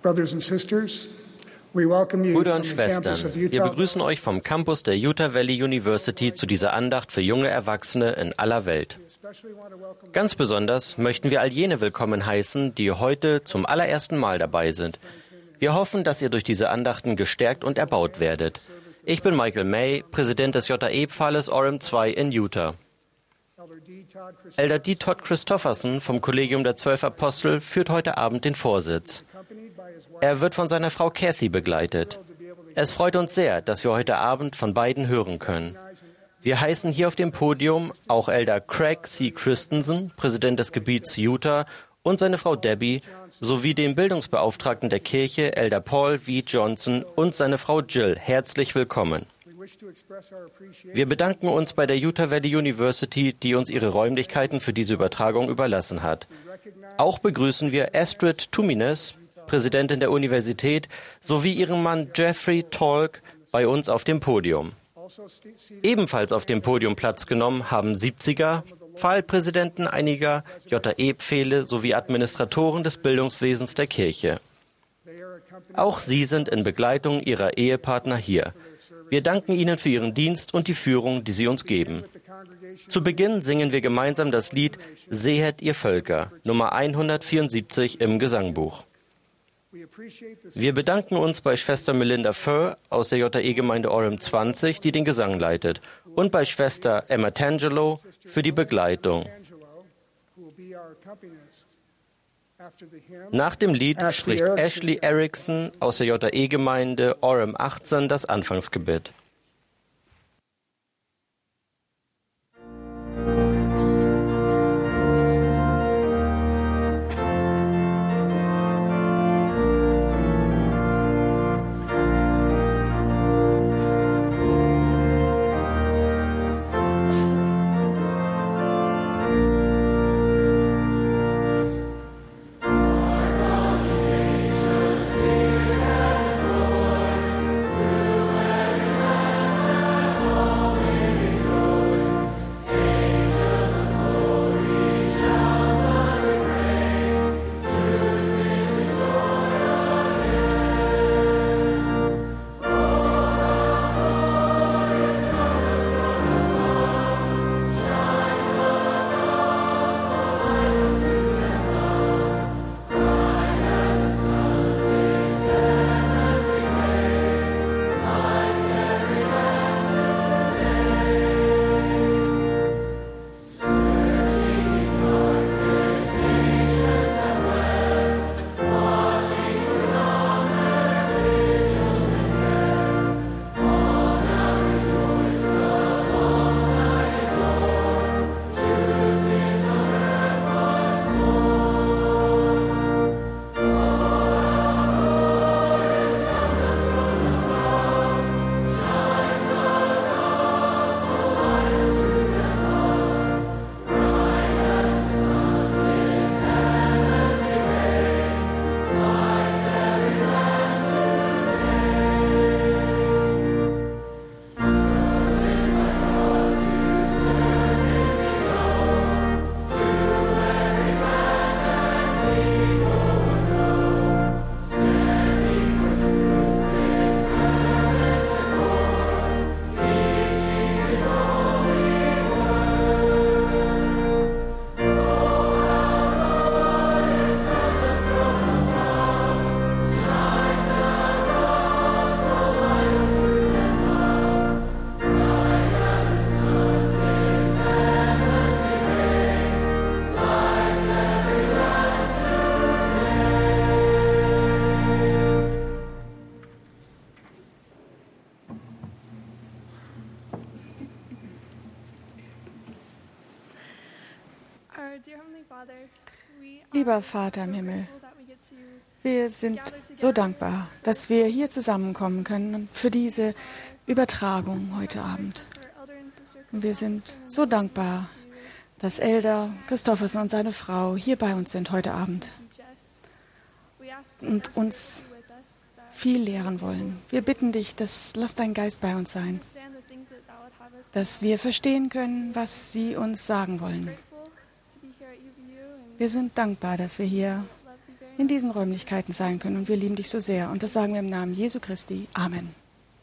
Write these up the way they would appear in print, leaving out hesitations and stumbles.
Brüder und Schwestern, wir begrüßen euch vom Campus der Utah Valley University zu dieser Andacht für junge Erwachsene in aller Welt. Ganz besonders möchten wir all jene willkommen heißen, die heute zum allerersten Mal dabei sind. Wir hoffen, dass ihr durch diese Andachten gestärkt und erbaut werdet. Ich bin Michael May, Präsident des JE-Pfahles Orem 2 in Utah. Elder D. Todd Christofferson vom Kollegium der 12 Apostel führt heute Abend den Vorsitz. Er wird von seiner Frau Kathy begleitet. Es freut uns sehr, dass wir heute Abend von beiden hören können. Wir heißen hier auf dem Podium auch Elder Craig C. Christensen, Präsident des Gebiets Utah, und seine Frau Debbie, sowie den Bildungsbeauftragten der Kirche, Elder Paul V. Johnson, und seine Frau Jill. Herzlich willkommen. Wir bedanken uns bei der Utah Valley University, die uns ihre Räumlichkeiten für diese Übertragung überlassen hat. Auch begrüßen wir Astrid Tumines, Präsidentin der Universität, sowie ihren Mann Jeffrey Tolk bei uns auf dem Podium. Ebenfalls auf dem Podium Platz genommen haben 70er, Pfahlpräsidenten einiger JE-Pfähle sowie Administratoren des Bildungswesens der Kirche. Auch sie sind in Begleitung ihrer Ehepartner hier. Wir danken ihnen für ihren Dienst und die Führung, die sie uns geben. Zu Beginn singen wir gemeinsam das Lied Sehet ihr Völker, Nummer 174 im Gesangbuch. Wir bedanken uns bei Schwester Melinda Furr aus der JE-Gemeinde Orem 20, die den Gesang leitet, und bei Schwester Emma Tangelo für die Begleitung. Nach dem Lied spricht Ashley Erickson aus der JE-Gemeinde Orem 18 das Anfangsgebet. Lieber Vater im Himmel, wir sind so dankbar, dass wir hier zusammenkommen können für diese Übertragung heute Abend. Und wir sind so dankbar, dass Elder Christofferson und seine Frau hier bei uns sind heute Abend und uns viel lehren wollen. Wir bitten dich, lass dein Geist bei uns sein, dass wir verstehen können, was sie uns sagen wollen. Wir sind dankbar, dass wir hier in diesen Räumlichkeiten sein können. Und wir lieben dich so sehr. Und das sagen wir im Namen Jesu Christi. Amen.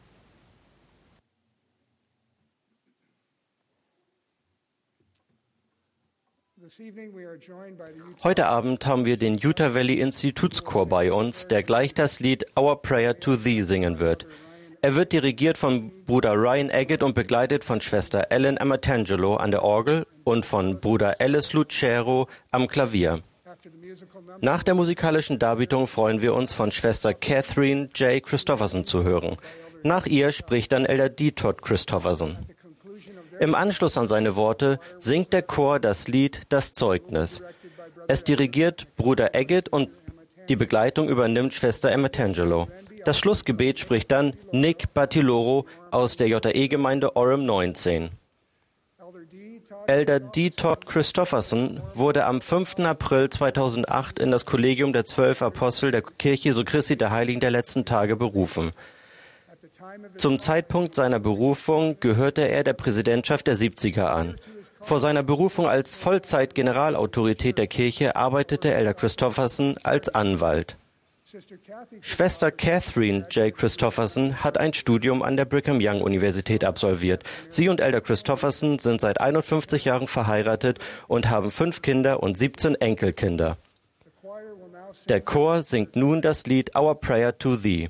Heute Abend haben wir den Utah Valley Institutschor bei uns, der gleich das Lied Our Prayer to Thee singen wird. Er wird dirigiert von Bruder Ryan Agate und begleitet von Schwester Ellen Amatangelo an der Orgel und von Bruder Alice Lucero am Klavier. Nach der musikalischen Darbietung freuen wir uns, von Schwester Catherine J. Christofferson zu hören. Nach ihr spricht dann Elder D. Todd Christofferson. Im Anschluss an seine Worte singt der Chor das Lied Das Zeugnis. Es dirigiert Bruder Agate und die Begleitung übernimmt Schwester Amatangelo. Das Schlussgebet spricht dann Nick Batiloro aus der JE-Gemeinde Orem 19. Elder D. Todd Christofferson wurde am 5. April 2008 in das Kollegium der 12 Apostel der Kirche Jesu Christi der Heiligen der letzten Tage berufen. Zum Zeitpunkt seiner Berufung gehörte er der Präsidentschaft der 70er an. Vor seiner Berufung als Vollzeit-Generalautorität der Kirche arbeitete Elder Christofferson als Anwalt. Schwester Catherine J. Christofferson hat ein Studium an der Brigham Young Universität absolviert. Sie und Elder Christofferson sind seit 51 Jahren verheiratet und haben 5 Kinder und 17 Enkelkinder. Der Chor singt nun das Lied Our Prayer to Thee.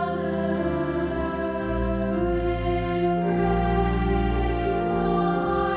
Our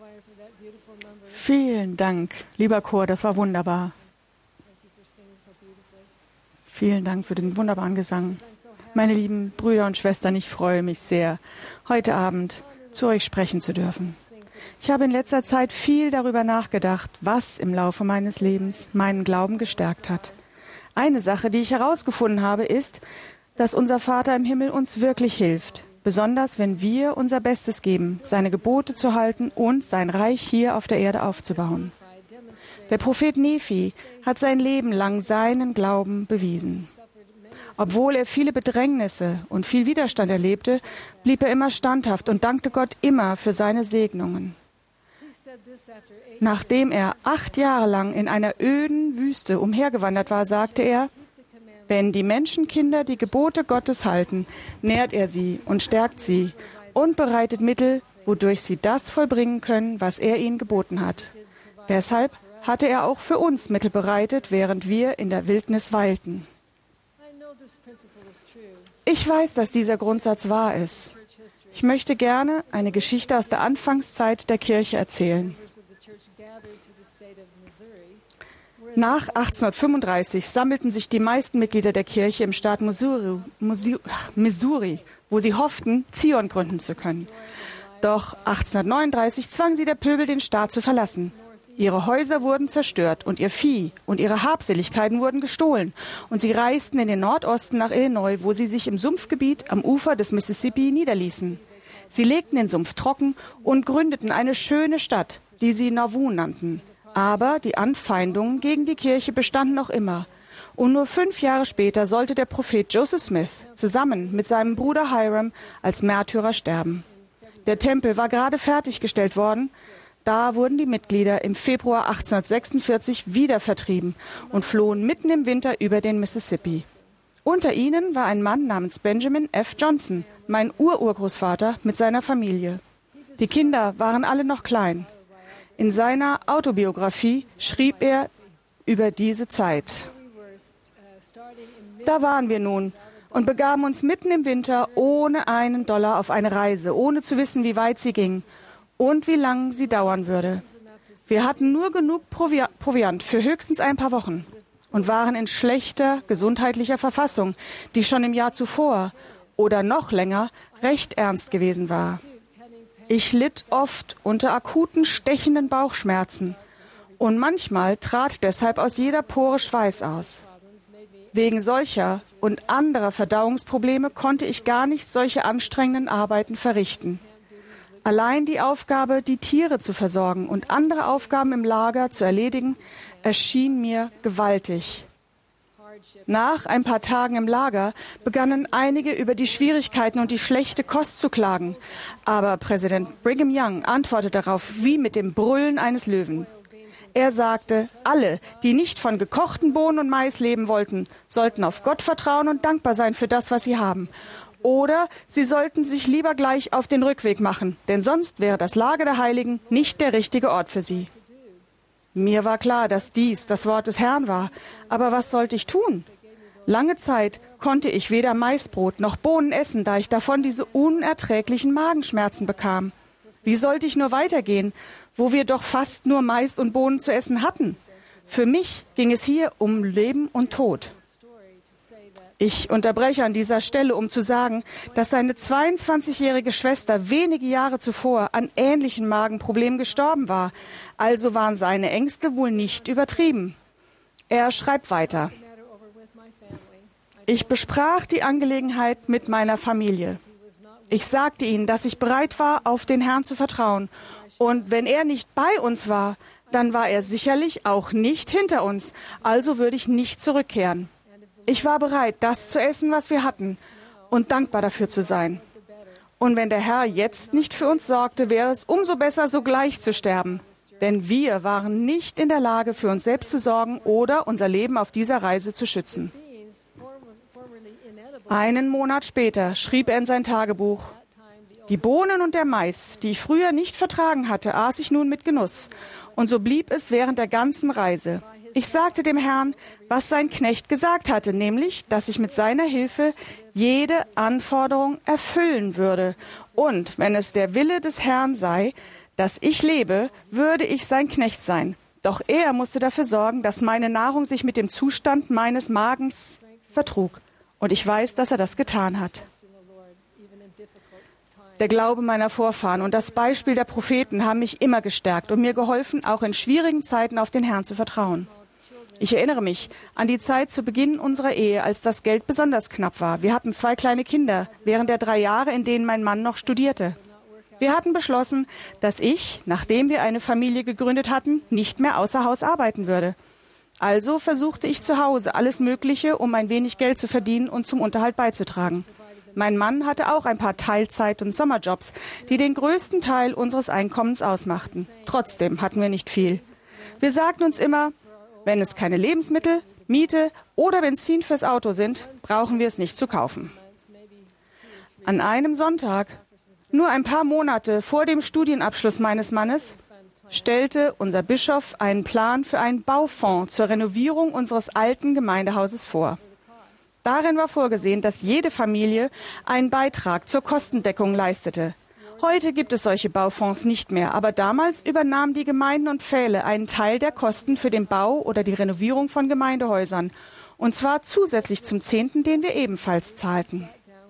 Vielen Dank, lieber Chor, das war wunderbar. Vielen Dank für den wunderbaren Gesang. Meine lieben Brüder und Schwestern, ich freue mich sehr, heute Abend zu euch sprechen zu dürfen. Ich habe in letzter Zeit viel darüber nachgedacht, was im Laufe meines Lebens meinen Glauben gestärkt hat. Eine Sache, die ich herausgefunden habe, ist, dass unser Vater im Himmel uns wirklich hilft. Besonders, wenn wir unser Bestes geben, seine Gebote zu halten und sein Reich hier auf der Erde aufzubauen. Der Prophet Nephi hat sein Leben lang seinen Glauben bewiesen. Obwohl er viele Bedrängnisse und viel Widerstand erlebte, blieb er immer standhaft und dankte Gott immer für seine Segnungen. Nachdem er 8 Jahre lang in einer öden Wüste umhergewandert war, sagte er: Wenn die Menschenkinder die Gebote Gottes halten, nährt er sie und stärkt sie und bereitet Mittel, wodurch sie das vollbringen können, was er ihnen geboten hat. Deshalb hatte er auch für uns Mittel bereitet, während wir in der Wildnis weilten. Ich weiß, dass dieser Grundsatz wahr ist. Ich möchte gerne eine Geschichte aus der Anfangszeit der Kirche erzählen. Nach 1835 sammelten sich die meisten Mitglieder der Kirche im Staat Missouri, wo sie hofften, Zion gründen zu können. Doch 1839 zwang sie der Pöbel, den Staat zu verlassen. Ihre Häuser wurden zerstört und ihr Vieh und ihre Habseligkeiten wurden gestohlen. Und sie reisten in den Nordosten nach Illinois, wo sie sich im Sumpfgebiet am Ufer des Mississippi niederließen. Sie legten den Sumpf trocken und gründeten eine schöne Stadt, die sie Nauvoo nannten. Aber die Anfeindungen gegen die Kirche bestanden noch immer. Und nur 5 Jahre später sollte der Prophet Joseph Smith zusammen mit seinem Bruder Hiram als Märtyrer sterben. Der Tempel war gerade fertiggestellt worden. Da wurden die Mitglieder im Februar 1846 wieder vertrieben und flohen mitten im Winter über den Mississippi. Unter ihnen war ein Mann namens Benjamin F. Johnson, mein Urgroßvater mit seiner Familie. Die Kinder waren alle noch klein. In seiner Autobiografie schrieb er über diese Zeit: Da waren wir nun und begaben uns mitten im Winter ohne einen Dollar auf eine Reise, ohne zu wissen, wie weit sie ging und wie lang sie dauern würde. Wir hatten nur genug Proviant für höchstens ein paar Wochen und waren in schlechter gesundheitlicher Verfassung, die schon im Jahr zuvor oder noch länger recht ernst gewesen war. Ich litt oft unter akuten, stechenden Bauchschmerzen und manchmal trat deshalb aus jeder Pore Schweiß aus. Wegen solcher und anderer Verdauungsprobleme konnte ich gar nicht solche anstrengenden Arbeiten verrichten. Allein die Aufgabe, die Tiere zu versorgen und andere Aufgaben im Lager zu erledigen, erschien mir gewaltig. Nach ein paar Tagen im Lager begannen einige über die Schwierigkeiten und die schlechte Kost zu klagen. Aber Präsident Brigham Young antwortete darauf wie mit dem Brüllen eines Löwen. Er sagte, alle, die nicht von gekochten Bohnen und Mais leben wollten, sollten auf Gott vertrauen und dankbar sein für das, was sie haben. Oder sie sollten sich lieber gleich auf den Rückweg machen, denn sonst wäre das Lager der Heiligen nicht der richtige Ort für sie. Mir war klar, dass dies das Wort des Herrn war. Aber was sollte ich tun? Lange Zeit konnte ich weder Maisbrot noch Bohnen essen, da ich davon diese unerträglichen Magenschmerzen bekam. Wie sollte ich nur weitergehen, wo wir doch fast nur Mais und Bohnen zu essen hatten? Für mich ging es hier um Leben und Tod. Ich unterbreche an dieser Stelle, um zu sagen, dass seine 22-jährige Schwester wenige Jahre zuvor an ähnlichen Magenproblemen gestorben war. Also waren seine Ängste wohl nicht übertrieben. Er schreibt weiter: Ich besprach die Angelegenheit mit meiner Familie. Ich sagte ihnen, dass ich bereit war, auf den Herrn zu vertrauen. Und wenn er nicht bei uns war, dann war er sicherlich auch nicht hinter uns. Also würde ich nicht zurückkehren. Ich war bereit, das zu essen, was wir hatten, und dankbar dafür zu sein. Und wenn der Herr jetzt nicht für uns sorgte, wäre es umso besser, sogleich zu sterben. Denn wir waren nicht in der Lage, für uns selbst zu sorgen oder unser Leben auf dieser Reise zu schützen. Einen Monat später schrieb er in sein Tagebuch: Die Bohnen und der Mais, die ich früher nicht vertragen hatte, aß ich nun mit Genuss. Und so blieb es während der ganzen Reise. Ich sagte dem Herrn, was sein Knecht gesagt hatte, nämlich, dass ich mit seiner Hilfe jede Anforderung erfüllen würde. Und wenn es der Wille des Herrn sei, dass ich lebe, würde ich sein Knecht sein. Doch er musste dafür sorgen, dass meine Nahrung sich mit dem Zustand meines Magens vertrug. Und ich weiß, dass er das getan hat. Der Glaube meiner Vorfahren und das Beispiel der Propheten haben mich immer gestärkt und mir geholfen, auch in schwierigen Zeiten auf den Herrn zu vertrauen. Ich erinnere mich an die Zeit zu Beginn unserer Ehe, als das Geld besonders knapp war. Wir hatten 2 kleine Kinder während der 3 Jahre, in denen mein Mann noch studierte. Wir hatten beschlossen, dass ich, nachdem wir eine Familie gegründet hatten, nicht mehr außer Haus arbeiten würde. Also versuchte ich zu Hause alles Mögliche, um ein wenig Geld zu verdienen und zum Unterhalt beizutragen. Mein Mann hatte auch ein paar Teilzeit- und Sommerjobs, die den größten Teil unseres Einkommens ausmachten. Trotzdem hatten wir nicht viel. Wir sagten uns immer, wenn es keine Lebensmittel, Miete oder Benzin fürs Auto sind, brauchen wir es nicht zu kaufen. An einem Sonntag, nur ein paar Monate vor dem Studienabschluss meines Mannes, stellte unser Bischof einen Plan für einen Baufonds zur Renovierung unseres alten Gemeindehauses vor. Darin war vorgesehen, dass jede Familie einen Beitrag zur Kostendeckung leistete. Heute gibt es solche Baufonds nicht mehr, aber damals übernahmen die Gemeinden und Pfähle einen Teil der Kosten für den Bau oder die Renovierung von Gemeindehäusern. Und zwar zusätzlich zum Zehnten, den wir ebenfalls zahlten.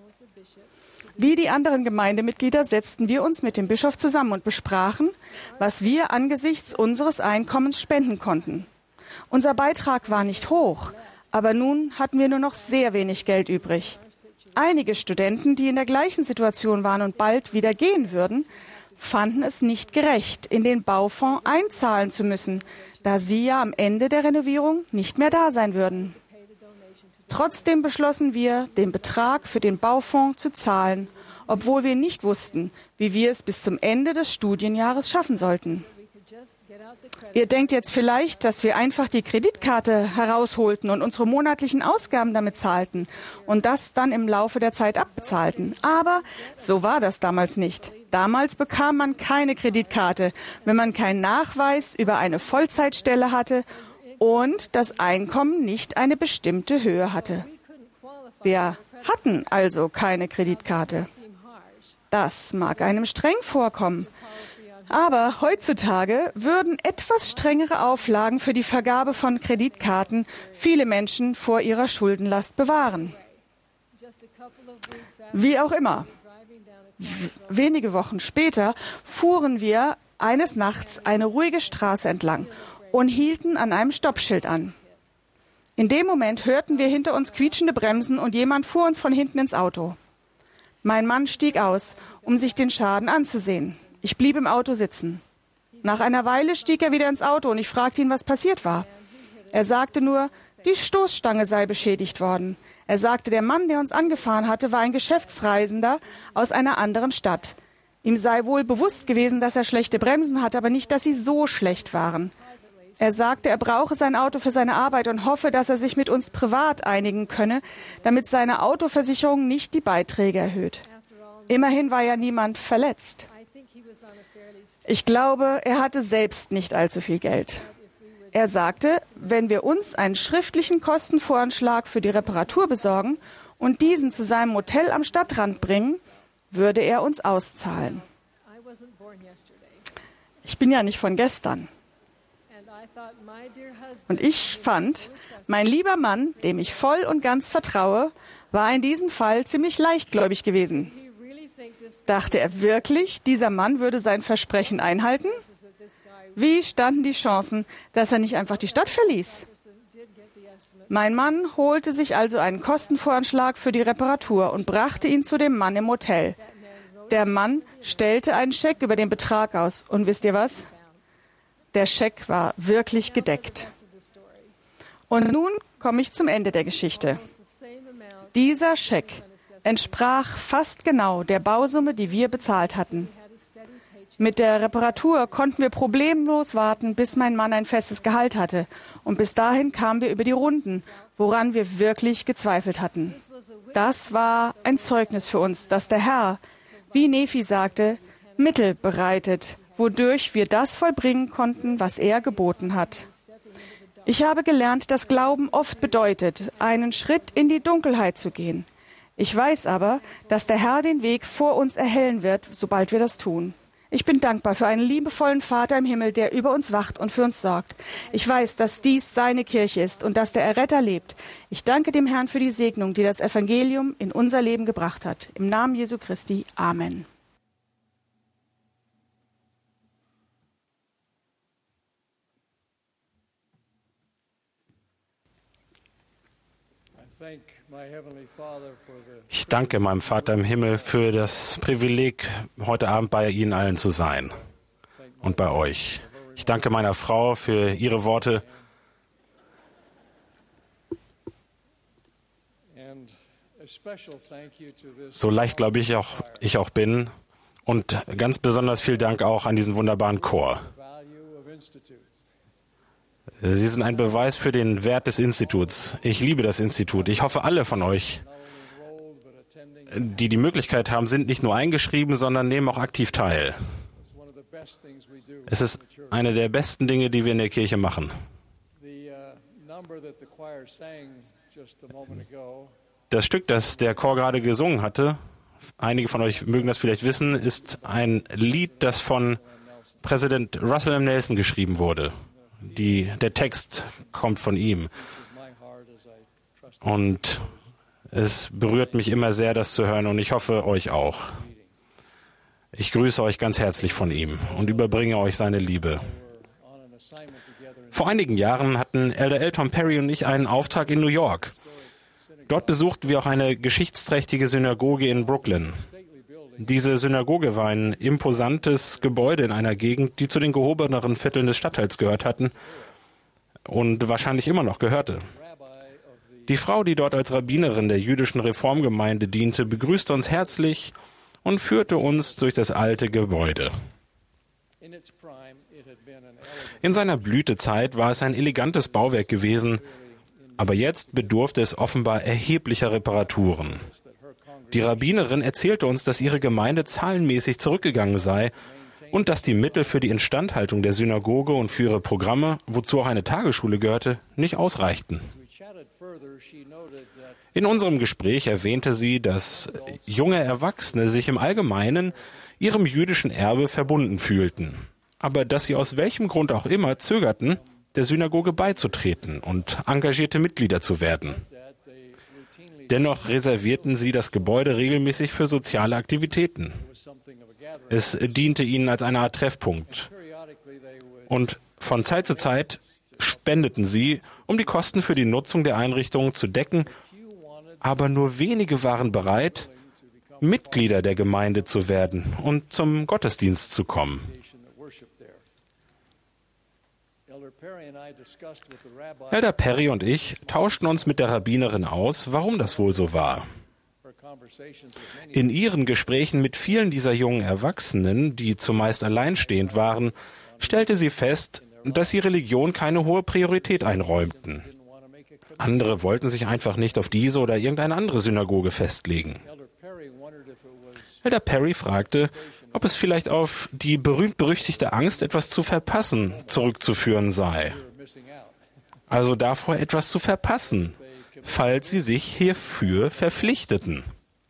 Wie die anderen Gemeindemitglieder setzten wir uns mit dem Bischof zusammen und besprachen, was wir angesichts unseres Einkommens spenden konnten. Unser Beitrag war nicht hoch, aber nun hatten wir nur noch sehr wenig Geld übrig. Einige Studenten, die in der gleichen Situation waren und bald wieder gehen würden, fanden es nicht gerecht, in den Baufonds einzahlen zu müssen, da sie ja am Ende der Renovierung nicht mehr da sein würden. Trotzdem beschlossen wir, den Betrag für den Baufonds zu zahlen, obwohl wir nicht wussten, wie wir es bis zum Ende des Studienjahres schaffen sollten. Ihr denkt jetzt vielleicht, dass wir einfach die Kreditkarte herausholten und unsere monatlichen Ausgaben damit zahlten und das dann im Laufe der Zeit abbezahlten. Aber so war das damals nicht. Damals bekam man keine Kreditkarte, wenn man keinen Nachweis über eine Vollzeitstelle hatte und das Einkommen nicht eine bestimmte Höhe hatte. Wir hatten also keine Kreditkarte. Das mag einem streng vorkommen. Aber heutzutage würden etwas strengere Auflagen für die Vergabe von Kreditkarten viele Menschen vor ihrer Schuldenlast bewahren. Wie auch immer. Wenige Wochen später fuhren wir eines Nachts eine ruhige Straße entlang und hielten an einem Stoppschild an. In dem Moment hörten wir hinter uns quietschende Bremsen und jemand fuhr uns von hinten ins Auto. Mein Mann stieg aus, um sich den Schaden anzusehen. Ich blieb im Auto sitzen. Nach einer Weile stieg er wieder ins Auto und ich fragte ihn, was passiert war. Er sagte nur, die Stoßstange sei beschädigt worden. Er sagte, der Mann, der uns angefahren hatte, war ein Geschäftsreisender aus einer anderen Stadt. Ihm sei wohl bewusst gewesen, dass er schlechte Bremsen hatte, aber nicht, dass sie so schlecht waren. Er sagte, er brauche sein Auto für seine Arbeit und hoffe, dass er sich mit uns privat einigen könne, damit seine Autoversicherung nicht die Beiträge erhöht. Immerhin war ja niemand verletzt. Ich glaube, er hatte selbst nicht allzu viel Geld. Er sagte, wenn wir uns einen schriftlichen Kostenvoranschlag für die Reparatur besorgen und diesen zu seinem Hotel am Stadtrand bringen, würde er uns auszahlen. Ich bin ja nicht von gestern. Und ich fand, mein lieber Mann, dem ich voll und ganz vertraue, war in diesem Fall ziemlich leichtgläubig gewesen. Dachte er wirklich, dieser Mann würde sein Versprechen einhalten? Wie standen die Chancen, dass er nicht einfach die Stadt verließ? Mein Mann holte sich also einen Kostenvoranschlag für die Reparatur und brachte ihn zu dem Mann im Hotel. Der Mann stellte einen Scheck über den Betrag aus. Und wisst ihr was? Der Scheck war wirklich gedeckt. Und nun komme ich zum Ende der Geschichte. Dieser Scheck entsprach fast genau der Bausumme, die wir bezahlt hatten. Mit der Reparatur konnten wir problemlos warten, bis mein Mann ein festes Gehalt hatte. Und bis dahin kamen wir über die Runden, woran wir wirklich gezweifelt hatten. Das war ein Zeugnis für uns, dass der Herr, wie Nephi sagte, Mittel bereitet, wodurch wir das vollbringen konnten, was er geboten hat. Ich habe gelernt, dass Glauben oft bedeutet, einen Schritt in die Dunkelheit zu gehen. Ich weiß aber, dass der Herr den Weg vor uns erhellen wird, sobald wir das tun. Ich bin dankbar für einen liebevollen Vater im Himmel, der über uns wacht und für uns sorgt. Ich weiß, dass dies seine Kirche ist und dass der Erretter lebt. Ich danke dem Herrn für die Segnung, die das Evangelium in unser Leben gebracht hat. Im Namen Jesu Christi. Amen. Ich danke meinem Vater im Himmel für das Privileg, heute Abend bei Ihnen allen zu sein und bei euch. Ich danke meiner Frau für ihre Worte. So leicht, glaube ich auch bin. Und ganz besonders viel Dank auch an diesen wunderbaren Chor. Sie sind ein Beweis für den Wert des Instituts. Ich liebe das Institut. Ich hoffe, alle von euch, die die Möglichkeit haben, sind nicht nur eingeschrieben, sondern nehmen auch aktiv teil. Es ist eine der besten Dinge, die wir in der Kirche machen. Das Stück, das der Chor gerade gesungen hatte, einige von euch mögen das vielleicht wissen, ist ein Lied, das von Präsident Russell M. Nelson geschrieben wurde. Der Text kommt von ihm. Und es berührt mich immer sehr, das zu hören, und ich hoffe, euch auch. Ich grüße euch ganz herzlich von ihm und überbringe euch seine Liebe. Vor einigen Jahren hatten Elder Elton Perry und ich einen Auftrag in New York. Dort besuchten wir auch eine geschichtsträchtige Synagoge in Brooklyn. Diese Synagoge war ein imposantes Gebäude in einer Gegend, die zu den gehobeneren Vierteln des Stadtteils gehört hatten und wahrscheinlich immer noch gehörte. Die Frau, die dort als Rabbinerin der jüdischen Reformgemeinde diente, begrüßte uns herzlich und führte uns durch das alte Gebäude. In seiner Blütezeit war es ein elegantes Bauwerk gewesen, aber jetzt bedurfte es offenbar erheblicher Reparaturen. Die Rabbinerin erzählte uns, dass ihre Gemeinde zahlenmäßig zurückgegangen sei und dass die Mittel für die Instandhaltung der Synagoge und für ihre Programme, wozu auch eine Tagesschule gehörte, nicht ausreichten. In unserem Gespräch erwähnte sie, dass junge Erwachsene sich im Allgemeinen ihrem jüdischen Erbe verbunden fühlten, aber dass sie aus welchem Grund auch immer zögerten, der Synagoge beizutreten und engagierte Mitglieder zu werden. Dennoch reservierten sie das Gebäude regelmäßig für soziale Aktivitäten. Es diente ihnen als eine Art Treffpunkt. Und von Zeit zu Zeit spendeten sie, um die Kosten für die Nutzung der Einrichtungen zu decken, aber nur wenige waren bereit, Mitglieder der Gemeinde zu werden und zum Gottesdienst zu kommen. Elder Perry und ich tauschten uns mit der Rabbinerin aus, warum das wohl so war. In ihren Gesprächen mit vielen dieser jungen Erwachsenen, die zumeist alleinstehend waren, stellte sie fest, dass sie Religion keine hohe Priorität einräumten. Andere wollten sich einfach nicht auf diese oder irgendeine andere Synagoge festlegen. Elder Perry fragte, ob es vielleicht auf die berühmt-berüchtigte Angst, etwas zu verpassen, zurückzuführen sei. Also davor, etwas zu verpassen, falls sie sich hierfür verpflichteten.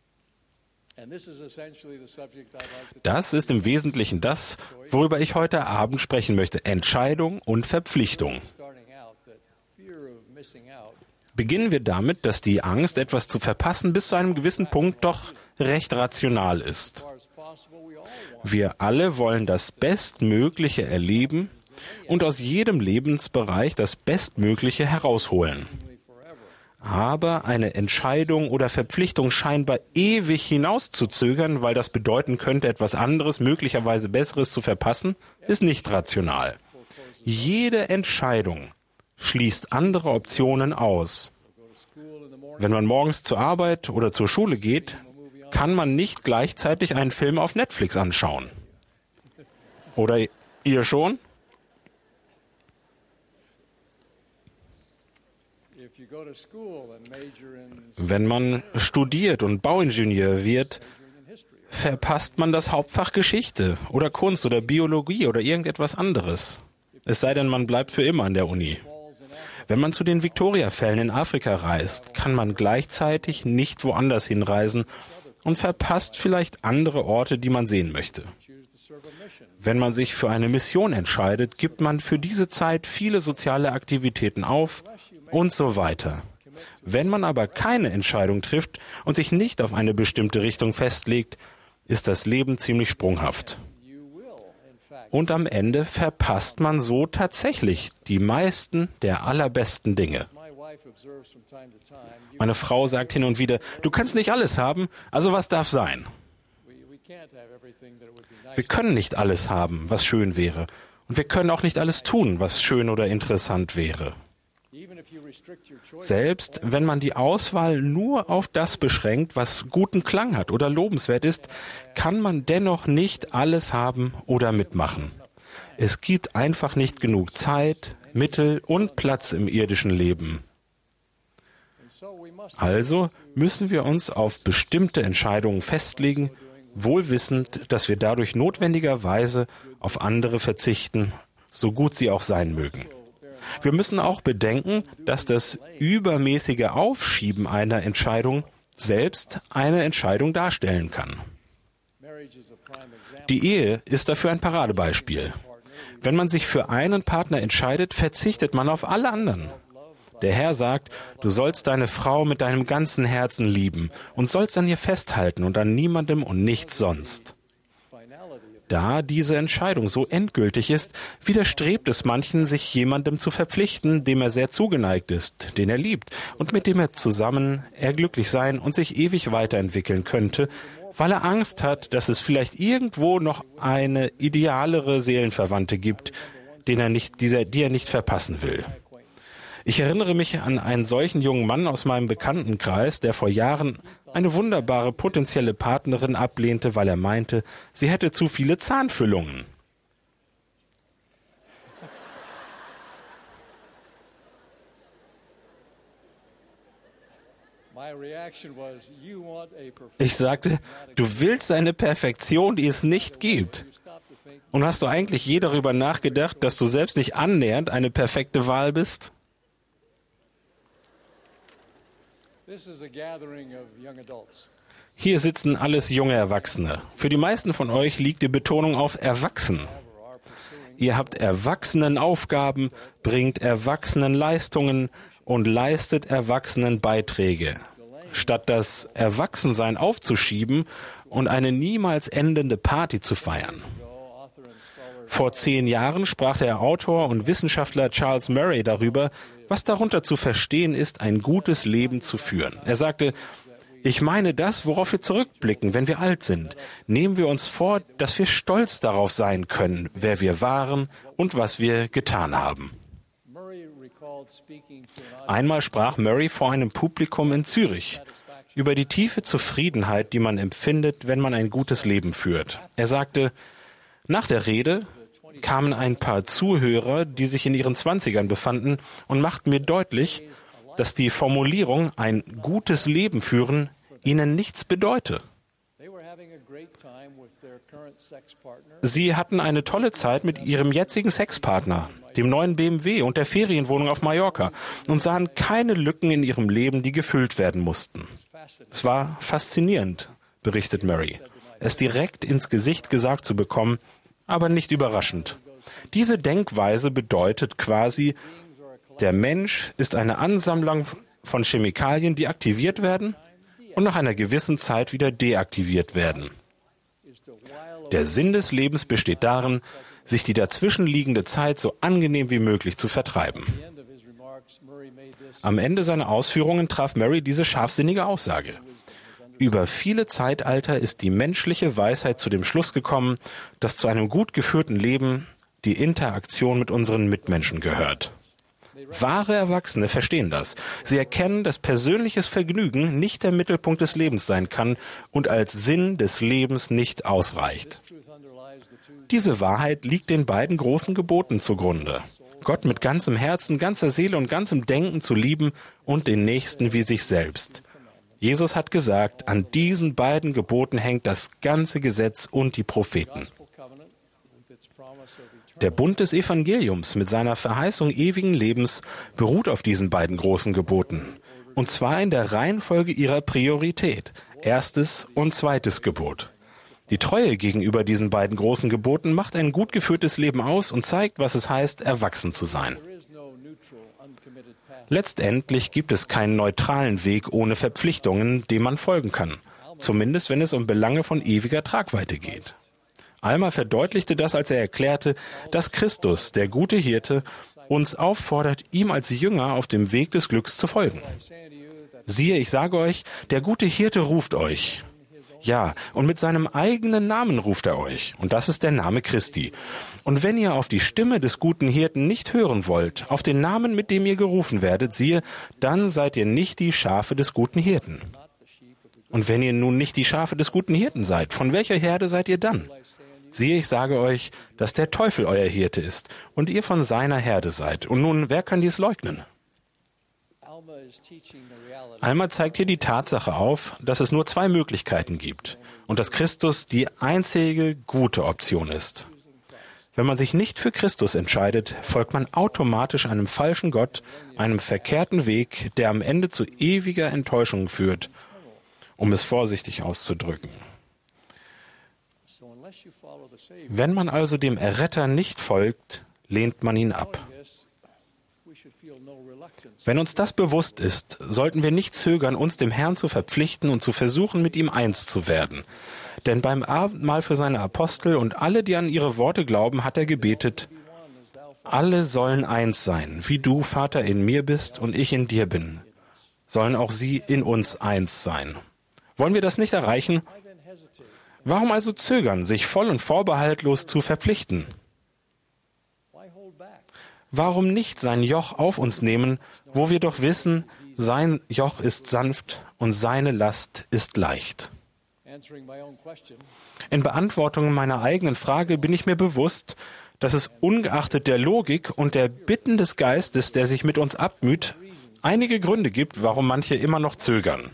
Das ist im Wesentlichen das, worüber ich heute Abend sprechen möchte: Entscheidung und Verpflichtung. Beginnen wir damit, dass die Angst, etwas zu verpassen, bis zu einem gewissen Punkt doch recht rational ist. Wir alle wollen das Bestmögliche erleben und aus jedem Lebensbereich das Bestmögliche herausholen. Aber eine Entscheidung oder Verpflichtung scheinbar ewig hinauszuzögern, weil das bedeuten könnte, etwas anderes, möglicherweise Besseres zu verpassen, ist nicht rational. Jede Entscheidung schließt andere Optionen aus. Wenn man morgens zur Arbeit oder zur Schule geht, kann man nicht gleichzeitig einen Film auf Netflix anschauen. Oder ihr schon? Wenn man studiert und Bauingenieur wird, verpasst man das Hauptfach Geschichte oder Kunst oder Biologie oder irgendetwas anderes. Es sei denn, man bleibt für immer an der Uni. Wenn man zu den Victoria-Fällen in Afrika reist, kann man gleichzeitig nicht woanders hinreisen und verpasst vielleicht andere Orte, die man sehen möchte. Wenn man sich für eine Mission entscheidet, gibt man für diese Zeit viele soziale Aktivitäten auf und so weiter. Wenn man aber keine Entscheidung trifft und sich nicht auf eine bestimmte Richtung festlegt, ist das Leben ziemlich sprunghaft. Und am Ende verpasst man so tatsächlich die meisten der allerbesten Dinge. Meine Frau sagt hin und wieder, du kannst nicht alles haben, also was darf sein? Wir können nicht alles haben, was schön wäre. Und wir können auch nicht alles tun, was schön oder interessant wäre. Selbst wenn man die Auswahl nur auf das beschränkt, was guten Klang hat oder lobenswert ist, kann man dennoch nicht alles haben oder mitmachen. Es gibt einfach nicht genug Zeit, Mittel und Platz im irdischen Leben. Also müssen wir uns auf bestimmte Entscheidungen festlegen, wohl wissend, dass wir dadurch notwendigerweise auf andere verzichten, so gut sie auch sein mögen. Wir müssen auch bedenken, dass das übermäßige Aufschieben einer Entscheidung selbst eine Entscheidung darstellen kann. Die Ehe ist dafür ein Paradebeispiel. Wenn man sich für einen Partner entscheidet, verzichtet man auf alle anderen. Der Herr sagt, du sollst deine Frau mit deinem ganzen Herzen lieben und sollst an ihr festhalten und an niemandem und nichts sonst. Da diese Entscheidung so endgültig ist, widerstrebt es manchen, sich jemandem zu verpflichten, dem er sehr zugeneigt ist, den er liebt und mit dem er zusammen glücklich sein und sich ewig weiterentwickeln könnte, weil er Angst hat, dass es vielleicht irgendwo noch eine idealere Seelenverwandte gibt, die er nicht verpassen will. Ich erinnere mich an einen solchen jungen Mann aus meinem Bekanntenkreis, der vor Jahren eine wunderbare potenzielle Partnerin ablehnte, weil er meinte, sie hätte zu viele Zahnfüllungen. Ich sagte, du willst eine Perfektion, die es nicht gibt. Und hast du eigentlich je darüber nachgedacht, dass du selbst nicht annähernd eine perfekte Wahl bist? Hier sitzen alles junge Erwachsene. Für die meisten von euch liegt die Betonung auf erwachsen. Ihr habt Erwachsenenaufgaben, bringt Erwachsenenleistungen und leistet Erwachsenenbeiträge. Statt das Erwachsensein aufzuschieben und eine niemals endende Party zu feiern. Vor 10 Jahren sprach der Autor und Wissenschaftler Charles Murray darüber, was darunter zu verstehen ist, ein gutes Leben zu führen. Er sagte, ich meine das, worauf wir zurückblicken, wenn wir alt sind. Nehmen wir uns vor, dass wir stolz darauf sein können, wer wir waren und was wir getan haben. Einmal sprach Murray vor einem Publikum in Zürich über die tiefe Zufriedenheit, die man empfindet, wenn man ein gutes Leben führt. Er sagte, nach der Rede kamen ein paar Zuhörer, die sich in ihren 20ern befanden, und machten mir deutlich, dass die Formulierung ein gutes Leben führen ihnen nichts bedeute. Sie hatten eine tolle Zeit mit ihrem jetzigen Sexpartner, dem neuen BMW und der Ferienwohnung auf Mallorca und sahen keine Lücken in ihrem Leben, die gefüllt werden mussten. Es war faszinierend, berichtet Murray, es direkt ins Gesicht gesagt zu bekommen, aber nicht überraschend. Diese Denkweise bedeutet quasi, der Mensch ist eine Ansammlung von Chemikalien, die aktiviert werden und nach einer gewissen Zeit wieder deaktiviert werden. Der Sinn des Lebens besteht darin, sich die dazwischenliegende Zeit so angenehm wie möglich zu vertreiben. Am Ende seiner Ausführungen traf Murray diese scharfsinnige Aussage. Über viele Zeitalter ist die menschliche Weisheit zu dem Schluss gekommen, dass zu einem gut geführten Leben die Interaktion mit unseren Mitmenschen gehört. Wahre Erwachsene verstehen das. Sie erkennen, dass persönliches Vergnügen nicht der Mittelpunkt des Lebens sein kann und als Sinn des Lebens nicht ausreicht. Diese Wahrheit liegt den beiden großen Geboten zugrunde. Gott mit ganzem Herzen, ganzer Seele und ganzem Denken zu lieben und den Nächsten wie sich selbst. Jesus hat gesagt, an diesen beiden Geboten hängt das ganze Gesetz und die Propheten. Der Bund des Evangeliums mit seiner Verheißung ewigen Lebens beruht auf diesen beiden großen Geboten. Und zwar in der Reihenfolge ihrer Priorität. 1. und 2. Gebot. Die Treue gegenüber diesen beiden großen Geboten macht ein gut geführtes Leben aus und zeigt, was es heißt, erwachsen zu sein. Letztendlich gibt es keinen neutralen Weg ohne Verpflichtungen, dem man folgen kann. Zumindest, wenn es um Belange von ewiger Tragweite geht. Alma verdeutlichte das, als er erklärte, dass Christus, der gute Hirte, uns auffordert, ihm als Jünger auf dem Weg des Glücks zu folgen. Siehe, ich sage euch, der gute Hirte ruft euch. Ja, und mit seinem eigenen Namen ruft er euch. Und das ist der Name Christi. Und wenn ihr auf die Stimme des guten Hirten nicht hören wollt, auf den Namen, mit dem ihr gerufen werdet, siehe, dann seid ihr nicht die Schafe des guten Hirten. Und wenn ihr nun nicht die Schafe des guten Hirten seid, von welcher Herde seid ihr dann? Siehe, ich sage euch, dass der Teufel euer Hirte ist und ihr von seiner Herde seid. Und nun, wer kann dies leugnen? Alma zeigt hier die Tatsache auf, dass es nur zwei Möglichkeiten gibt und dass Christus die einzige gute Option ist. Wenn man sich nicht für Christus entscheidet, folgt man automatisch einem falschen Gott, einem verkehrten Weg, der am Ende zu ewiger Enttäuschung führt, um es vorsichtig auszudrücken. Wenn man also dem Erretter nicht folgt, lehnt man ihn ab. Wenn uns das bewusst ist, sollten wir nicht zögern, uns dem Herrn zu verpflichten und zu versuchen, mit ihm eins zu werden. Denn beim Abendmahl für seine Apostel und alle, die an ihre Worte glauben, hat er gebetet, alle sollen eins sein, wie du, Vater, in mir bist und ich in dir bin. Sollen auch sie in uns eins sein. Wollen wir das nicht erreichen? Warum also zögern, sich voll und vorbehaltlos zu verpflichten? Warum nicht sein Joch auf uns nehmen, wo wir doch wissen, sein Joch ist sanft und seine Last ist leicht? In Beantwortung meiner eigenen Frage bin ich mir bewusst, dass es ungeachtet der Logik und der Bitten des Geistes, der sich mit uns abmüht, einige Gründe gibt, warum manche immer noch zögern.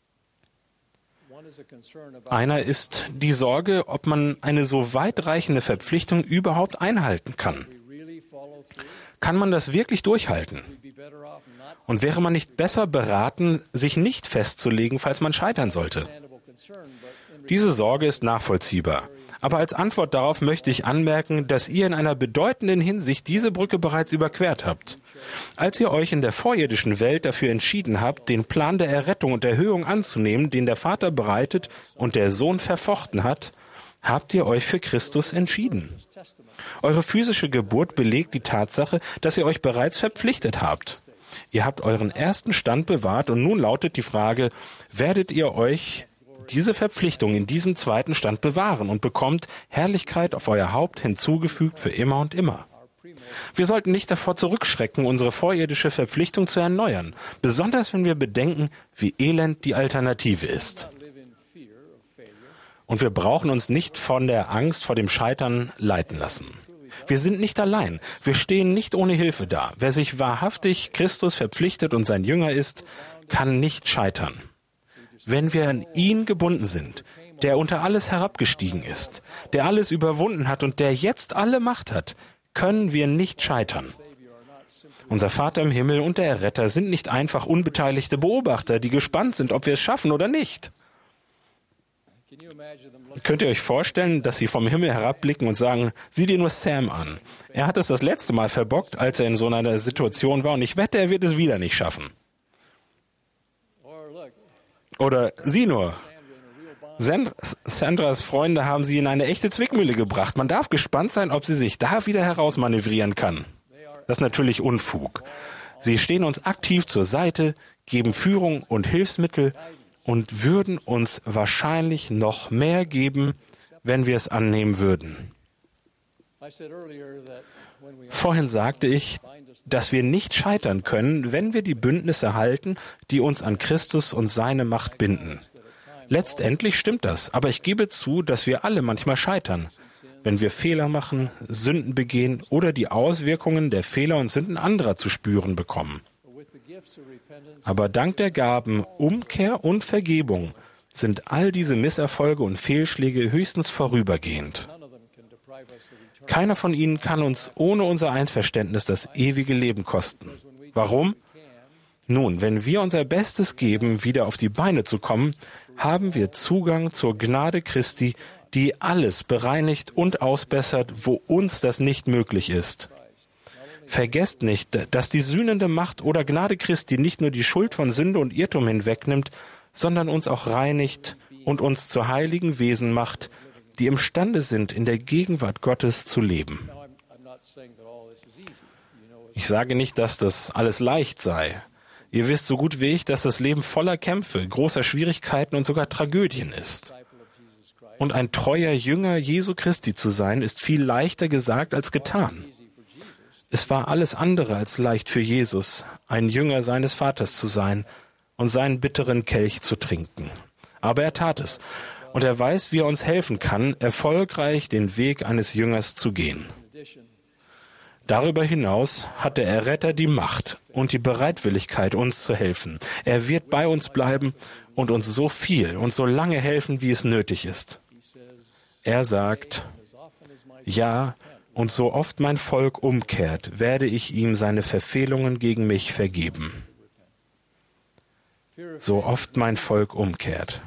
Einer ist die Sorge, ob man eine so weitreichende Verpflichtung überhaupt einhalten kann. Kann man das wirklich durchhalten? Und wäre man nicht besser beraten, sich nicht festzulegen, falls man scheitern sollte? Diese Sorge ist nachvollziehbar. Aber als Antwort darauf möchte ich anmerken, dass ihr in einer bedeutenden Hinsicht diese Brücke bereits überquert habt. Als ihr euch in der vorirdischen Welt dafür entschieden habt, den Plan der Errettung und Erhöhung anzunehmen, den der Vater bereitet und der Sohn verfochten hat, habt ihr euch für Christus entschieden. Eure physische Geburt belegt die Tatsache, dass ihr euch bereits verpflichtet habt. Ihr habt euren ersten Stand bewahrt und nun lautet die Frage, werdet ihr euch diese Verpflichtung in diesem zweiten Stand bewahren und bekommt Herrlichkeit auf euer Haupt hinzugefügt für immer und immer. Wir sollten nicht davor zurückschrecken, unsere vorirdische Verpflichtung zu erneuern, besonders wenn wir bedenken, wie elend die Alternative ist. Und wir brauchen uns nicht von der Angst vor dem Scheitern leiten lassen. Wir sind nicht allein. Wir stehen nicht ohne Hilfe da. Wer sich wahrhaftig Christus verpflichtet und sein Jünger ist, kann nicht scheitern. Wenn wir an ihn gebunden sind, der unter alles herabgestiegen ist, der alles überwunden hat und der jetzt alle Macht hat, können wir nicht scheitern. Unser Vater im Himmel und der Erretter sind nicht einfach unbeteiligte Beobachter, die gespannt sind, ob wir es schaffen oder nicht. Könnt ihr euch vorstellen, dass sie vom Himmel herabblicken und sagen, sieh dir nur Sam an. Er hat es das letzte Mal verbockt, als er in so einer Situation war und ich wette, er wird es wieder nicht schaffen. Oder sieh nur, Sandras Freunde haben sie in eine echte Zwickmühle gebracht. Man darf gespannt sein, ob sie sich da wieder herausmanövrieren kann. Das ist natürlich Unfug. Sie stehen uns aktiv zur Seite, geben Führung und Hilfsmittel und würden uns wahrscheinlich noch mehr geben, wenn wir es annehmen würden. Vorhin sagte ich, dass wir nicht scheitern können, wenn wir die Bündnisse halten, die uns an Christus und seine Macht binden. Letztendlich stimmt das, aber ich gebe zu, dass wir alle manchmal scheitern, wenn wir Fehler machen, Sünden begehen oder die Auswirkungen der Fehler und Sünden anderer zu spüren bekommen. Aber dank der Gaben Umkehr und Vergebung sind all diese Misserfolge und Fehlschläge höchstens vorübergehend. Keiner von ihnen kann uns ohne unser Einverständnis das ewige Leben kosten. Warum? Nun, wenn wir unser Bestes geben, wieder auf die Beine zu kommen, haben wir Zugang zur Gnade Christi, die alles bereinigt und ausbessert, wo uns das nicht möglich ist. Vergesst nicht, dass die sühnende Macht oder Gnade Christi nicht nur die Schuld von Sünde und Irrtum hinwegnimmt, sondern uns auch reinigt und uns zu heiligen Wesen macht, die imstande sind, in der Gegenwart Gottes zu leben. Ich sage nicht, dass das alles leicht sei. Ihr wisst so gut wie ich, dass das Leben voller Kämpfe, großer Schwierigkeiten und sogar Tragödien ist. Und ein treuer Jünger Jesu Christi zu sein, ist viel leichter gesagt als getan. Es war alles andere als leicht für Jesus, ein Jünger seines Vaters zu sein und seinen bitteren Kelch zu trinken. Aber er tat es, und er weiß, wie er uns helfen kann, erfolgreich den Weg eines Jüngers zu gehen. Darüber hinaus hat der Erretter die Macht und die Bereitwilligkeit, uns zu helfen. Er wird bei uns bleiben und uns so viel und so lange helfen, wie es nötig ist. Er sagt, ja, und so oft mein Volk umkehrt, werde ich ihm seine Verfehlungen gegen mich vergeben. So oft mein Volk umkehrt.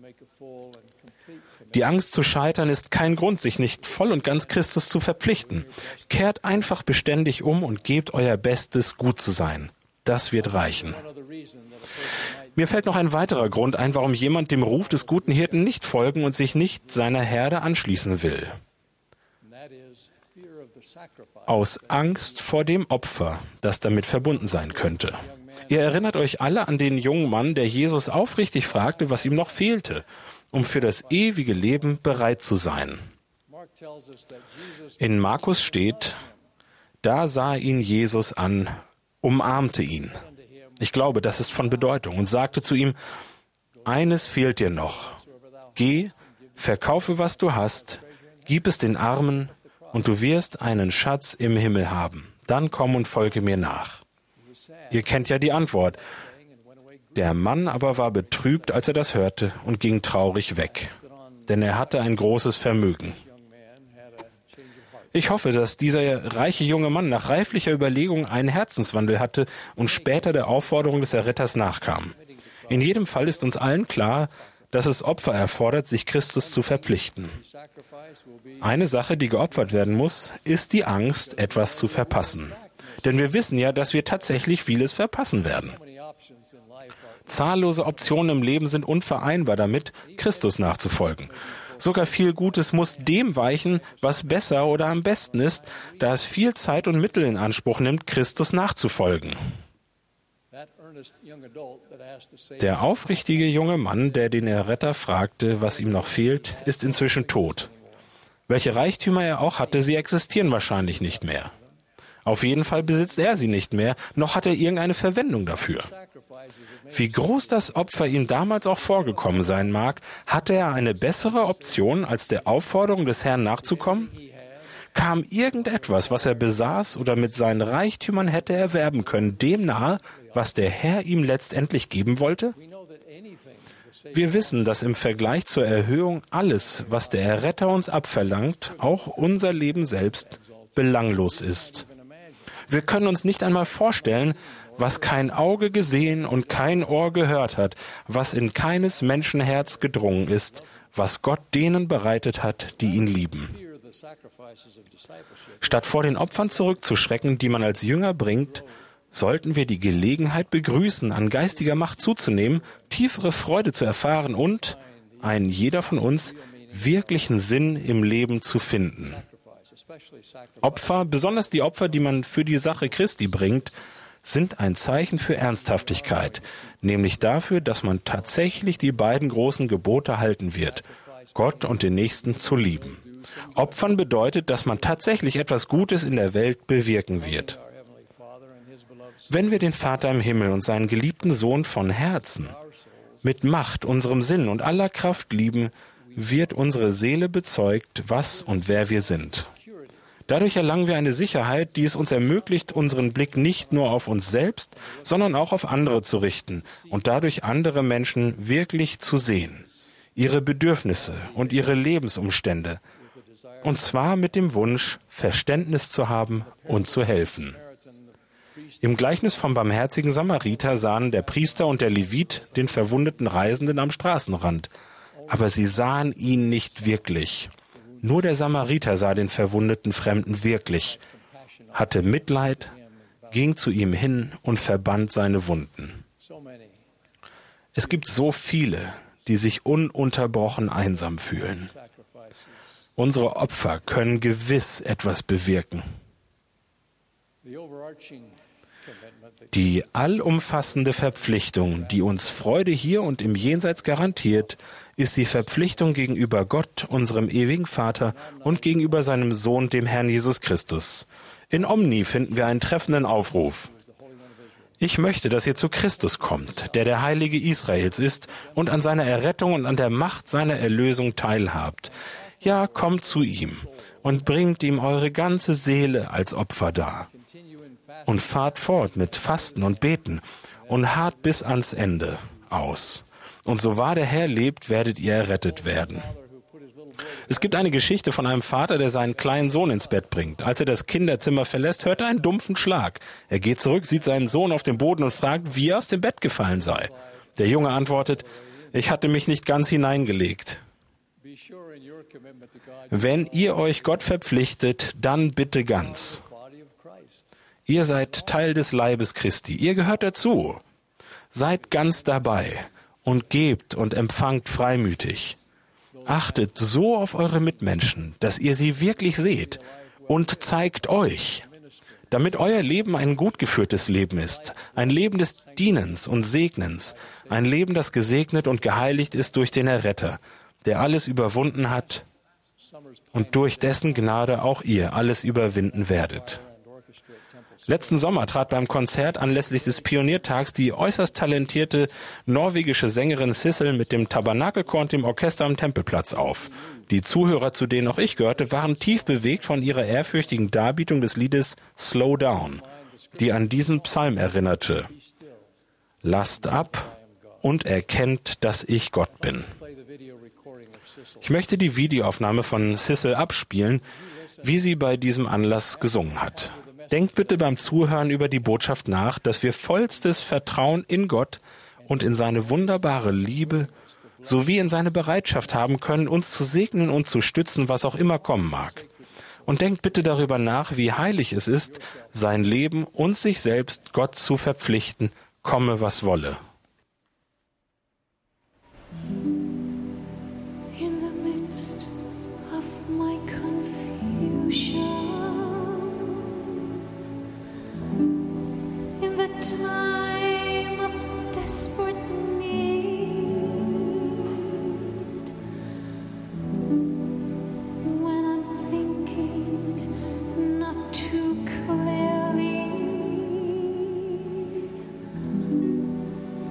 Die Angst zu scheitern ist kein Grund, sich nicht voll und ganz Christus zu verpflichten. Kehrt einfach beständig um und gebt euer Bestes, gut zu sein. Das wird reichen. Mir fällt noch ein weiterer Grund ein, warum jemand dem Ruf des guten Hirten nicht folgen und sich nicht seiner Herde anschließen will. Aus Angst vor dem Opfer, das damit verbunden sein könnte. Ihr erinnert euch alle an den jungen Mann, der Jesus aufrichtig fragte, was ihm noch fehlte, um für das ewige Leben bereit zu sein. In Markus steht, da sah ihn Jesus an, umarmte ihn. Ich glaube, das ist von Bedeutung und sagte zu ihm, eines fehlt dir noch. Geh, verkaufe, was du hast, gib es den Armen und du wirst einen Schatz im Himmel haben. Dann komm und folge mir nach. Ihr kennt ja die Antwort. Der Mann aber war betrübt, als er das hörte, und ging traurig weg, denn er hatte ein großes Vermögen. Ich hoffe, dass dieser reiche junge Mann nach reiflicher Überlegung einen Herzenswandel hatte und später der Aufforderung des Erretters nachkam. In jedem Fall ist uns allen klar, dass es Opfer erfordert, sich Christus zu verpflichten. Eine Sache, die geopfert werden muss, ist die Angst, etwas zu verpassen. Denn wir wissen ja, dass wir tatsächlich vieles verpassen werden. Zahllose Optionen im Leben sind unvereinbar damit, Christus nachzufolgen. Sogar viel Gutes muss dem weichen, was besser oder am besten ist, da es viel Zeit und Mittel in Anspruch nimmt, Christus nachzufolgen. Der aufrichtige junge Mann, der den Erretter fragte, was ihm noch fehlt, ist inzwischen tot. Welche Reichtümer er auch hatte, sie existieren wahrscheinlich nicht mehr. Auf jeden Fall besitzt er sie nicht mehr, noch hat er irgendeine Verwendung dafür. Wie groß das Opfer ihm damals auch vorgekommen sein mag, hatte er eine bessere Option, als der Aufforderung des Herrn nachzukommen? Kam irgendetwas, was er besaß oder mit seinen Reichtümern hätte erwerben können, dem nahe, was der Herr ihm letztendlich geben wollte? Wir wissen, dass im Vergleich zur Erhöhung alles, was der Erretter uns abverlangt, auch unser Leben selbst, belanglos ist. Wir können uns nicht einmal vorstellen, was kein Auge gesehen und kein Ohr gehört hat, was in keines Menschenherz gedrungen ist, was Gott denen bereitet hat, die ihn lieben. Statt vor den Opfern zurückzuschrecken, die man als Jünger bringt, sollten wir die Gelegenheit begrüßen, an geistiger Macht zuzunehmen, tiefere Freude zu erfahren und, ein jeder von uns, wirklichen Sinn im Leben zu finden. Opfer, besonders die Opfer, die man für die Sache Christi bringt, sind ein Zeichen für Ernsthaftigkeit, nämlich dafür, dass man tatsächlich die beiden großen Gebote halten wird, Gott und den Nächsten zu lieben. Opfern bedeutet, dass man tatsächlich etwas Gutes in der Welt bewirken wird. Wenn wir den Vater im Himmel und seinen geliebten Sohn von Herzen, mit Macht, unserem Sinn und aller Kraft lieben, wird unsere Seele bezeugt, was und wer wir sind. Dadurch erlangen wir eine Sicherheit, die es uns ermöglicht, unseren Blick nicht nur auf uns selbst, sondern auch auf andere zu richten und dadurch andere Menschen wirklich zu sehen, ihre Bedürfnisse und ihre Lebensumstände, und zwar mit dem Wunsch, Verständnis zu haben und zu helfen. Im Gleichnis vom barmherzigen Samariter sahen der Priester und der Levit den verwundeten Reisenden am Straßenrand. aber sie sahen ihn nicht wirklich. Nur der Samariter sah den verwundeten Fremden wirklich, hatte Mitleid, ging zu ihm hin und verband seine Wunden. Es gibt so viele, die sich ununterbrochen einsam fühlen. Unsere Opfer können gewiss etwas bewirken. Die allumfassende Verpflichtung, die uns Freude hier und im Jenseits garantiert, ist die Verpflichtung gegenüber Gott, unserem ewigen Vater, und gegenüber seinem Sohn, dem Herrn Jesus Christus. In Omni finden wir einen treffenden Aufruf. Ich möchte, dass ihr zu Christus kommt, der der Heilige Israels ist, und an seiner Errettung und an der Macht seiner Erlösung teilhabt. Ja, kommt zu ihm und bringt ihm eure ganze Seele als Opfer dar. Und fahrt fort mit Fasten und Beten und harrt bis ans Ende aus. Und so wahr der Herr lebt, werdet ihr errettet werden. Es gibt eine Geschichte von einem Vater, der seinen kleinen Sohn ins Bett bringt. Als er das Kinderzimmer verlässt, hört er einen dumpfen Schlag. Er geht zurück, sieht seinen Sohn auf dem Boden und fragt, wie er aus dem Bett gefallen sei. Der Junge antwortet, ich hatte mich nicht ganz hineingelegt. Wenn ihr euch Gott verpflichtet, dann bitte ganz. Ihr seid Teil des Leibes Christi. Ihr gehört dazu. Seid ganz dabei und gebt und empfangt freimütig. Achtet so auf eure Mitmenschen, dass ihr sie wirklich seht und zeigt euch, damit euer Leben ein gut geführtes Leben ist, ein Leben des Dienens und Segnens, ein Leben, das gesegnet und geheiligt ist durch den Erretter, der alles überwunden hat und durch dessen Gnade auch ihr alles überwinden werdet. Letzten Sommer trat beim Konzert anlässlich des Pioniertags die äußerst talentierte norwegische Sängerin Sissel mit dem Tabernakelchor und dem Orchester am Tempelplatz auf. Die Zuhörer, zu denen auch ich gehörte, waren tief bewegt von ihrer ehrfürchtigen Darbietung des Liedes Slow Down, die an diesen Psalm erinnerte. Lasst ab und erkennt, dass ich Gott bin. Ich möchte die Videoaufnahme von Sissel abspielen, wie sie bei diesem Anlass gesungen hat. Denkt bitte beim Zuhören über die Botschaft nach, dass wir vollstes Vertrauen in Gott und in seine wunderbare Liebe sowie in seine Bereitschaft haben können, uns zu segnen und zu stützen, was auch immer kommen mag. Und denkt bitte darüber nach, wie heilig es ist, sein Leben und sich selbst Gott zu verpflichten, komme was wolle. In the midst of my confusion, in the time of desperate need, when I'm thinking not too clearly,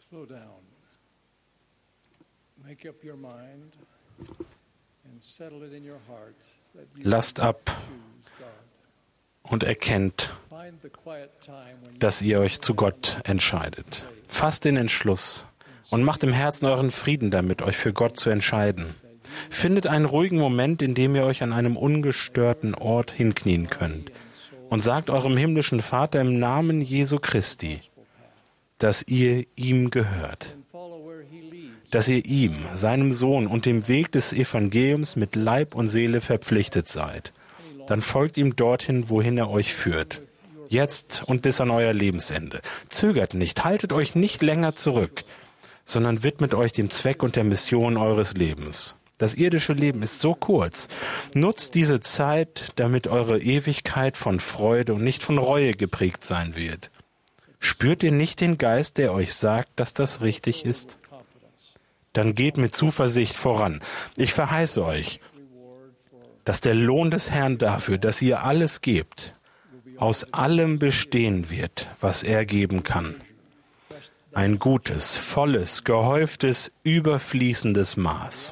Slow down. Make up your mind and settle it in your heart that you Lasst ab choose God. und erkennt, Find the quiet time when you dass ihr euch zu Gott entscheidet. Fasst den Entschluss und macht im Herzen euren Frieden damit, euch für Gott zu entscheiden. Findet einen ruhigen Moment, in dem ihr euch an einem ungestörten Ort hinknien könnt und sagt eurem himmlischen Vater im Namen Jesu Christi, dass ihr ihm gehört, follow where he leads. dass ihr ihm, seinem Sohn und dem Weg des Evangeliums mit Leib und Seele verpflichtet seid. Dann folgt ihm dorthin, wohin er euch führt. Jetzt und bis an euer Lebensende. Zögert nicht, haltet euch nicht länger zurück, sondern widmet euch dem Zweck und der Mission eures Lebens. Das irdische Leben ist so kurz. Nutzt diese Zeit, damit eure Ewigkeit von Freude und nicht von Reue geprägt sein wird. Spürt ihr nicht den Geist, der euch sagt, dass das richtig ist? Dann geht mit Zuversicht voran. Ich verheiße euch, dass der Lohn des Herrn dafür, dass ihr alles gebt, aus allem bestehen wird, was er geben kann. Ein gutes, volles, gehäuftes, überfließendes Maß.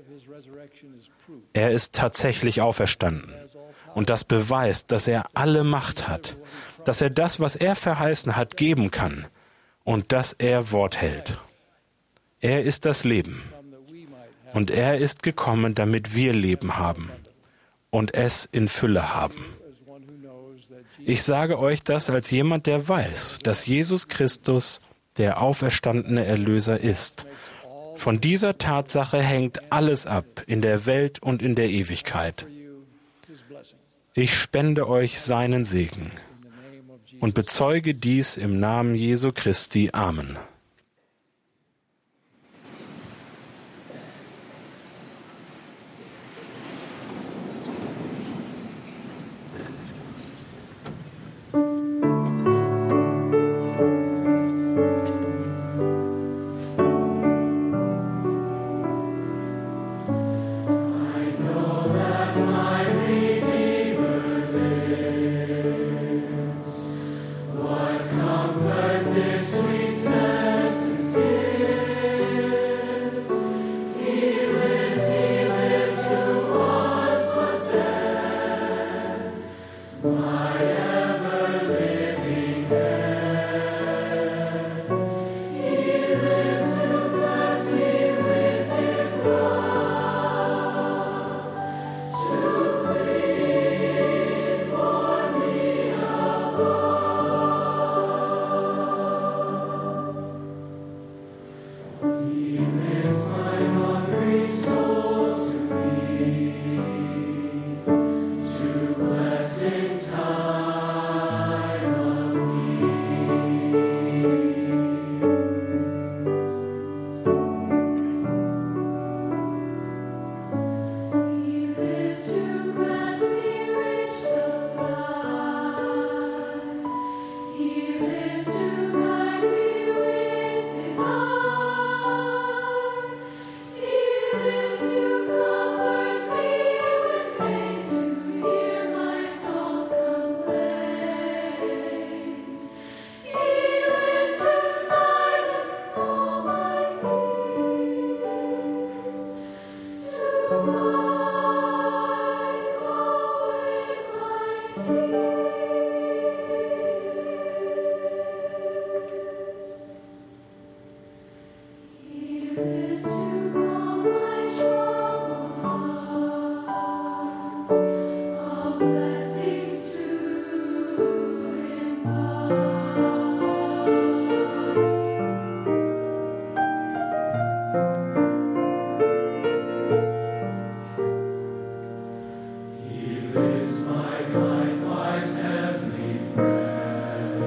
Er ist tatsächlich auferstanden. Und das beweist, dass er alle Macht hat, dass er das, was er verheißen hat, geben kann und dass er Wort hält. Er ist das Leben. Und er ist gekommen, damit wir Leben haben und es in Fülle haben. Ich sage euch das als jemand, der weiß, dass Jesus Christus der auferstandene Erlöser ist. Von dieser Tatsache hängt alles ab in der Welt und in der Ewigkeit. Ich spende euch seinen Segen und bezeuge dies im Namen Jesu Christi. Amen.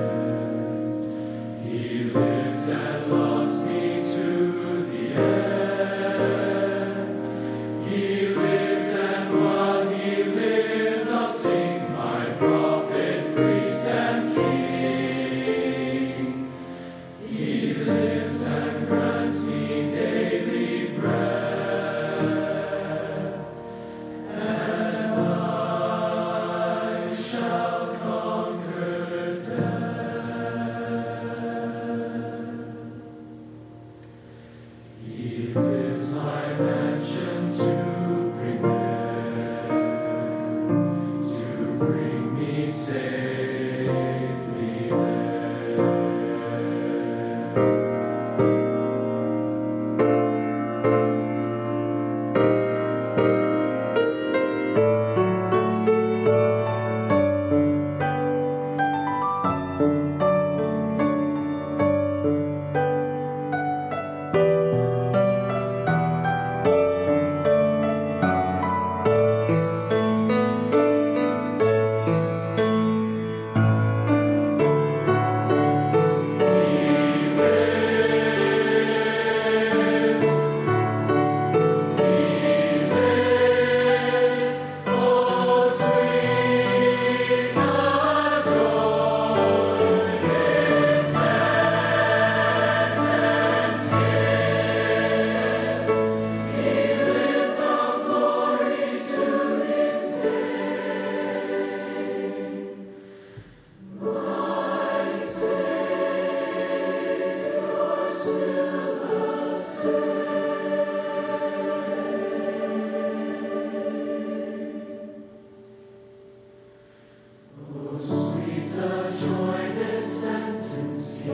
He lives and loves me to the end.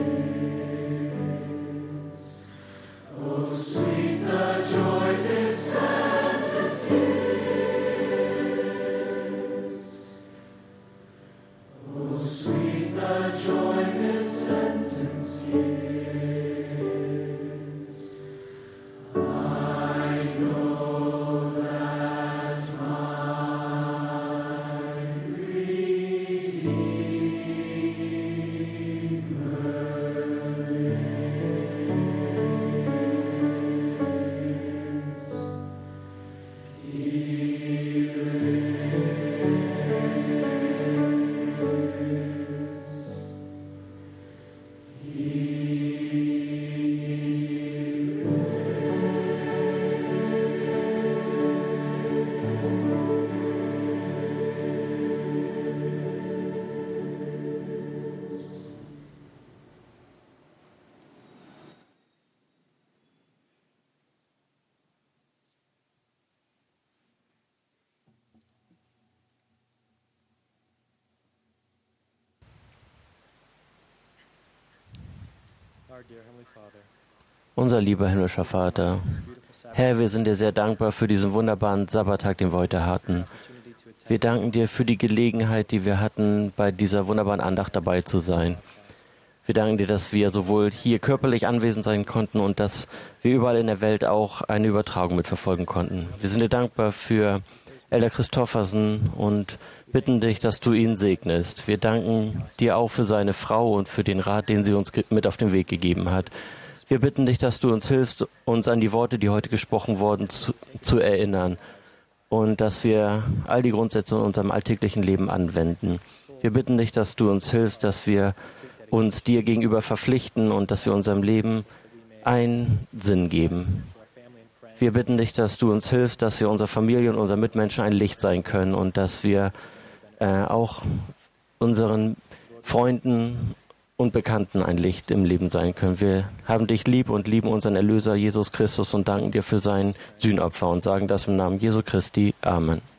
Unser lieber himmlischer Vater, Herr, wir sind dir sehr dankbar für diesen wunderbaren Sabbattag, den wir heute hatten. Wir danken dir für die Gelegenheit, die wir hatten, bei dieser wunderbaren Andacht dabei zu sein. Wir danken dir, dass wir sowohl hier körperlich anwesend sein konnten und dass wir überall in der Welt auch eine Übertragung mitverfolgen konnten. Wir sind dir dankbar für Elder Christoffersen und bitten dich, dass du ihn segnest. Wir danken dir auch für seine Frau und für den Rat, den sie uns mit auf den Weg gegeben hat. Wir bitten dich, dass du uns hilfst, uns an die Worte, die heute gesprochen wurden, zu erinnern und dass wir all die Grundsätze in unserem alltäglichen Leben anwenden. Wir bitten dich, dass du uns hilfst, dass wir uns dir gegenüber verpflichten und dass wir unserem Leben einen Sinn geben. Wir bitten dich, dass du uns hilfst, dass wir unserer Familie und unseren Mitmenschen ein Licht sein können und dass wir auch unseren Freunden und Bekannten ein Licht im Leben sein können. Wir haben dich lieb und lieben unseren Erlöser Jesus Christus und danken dir für sein Sühnopfer und sagen das im Namen Jesu Christi. Amen.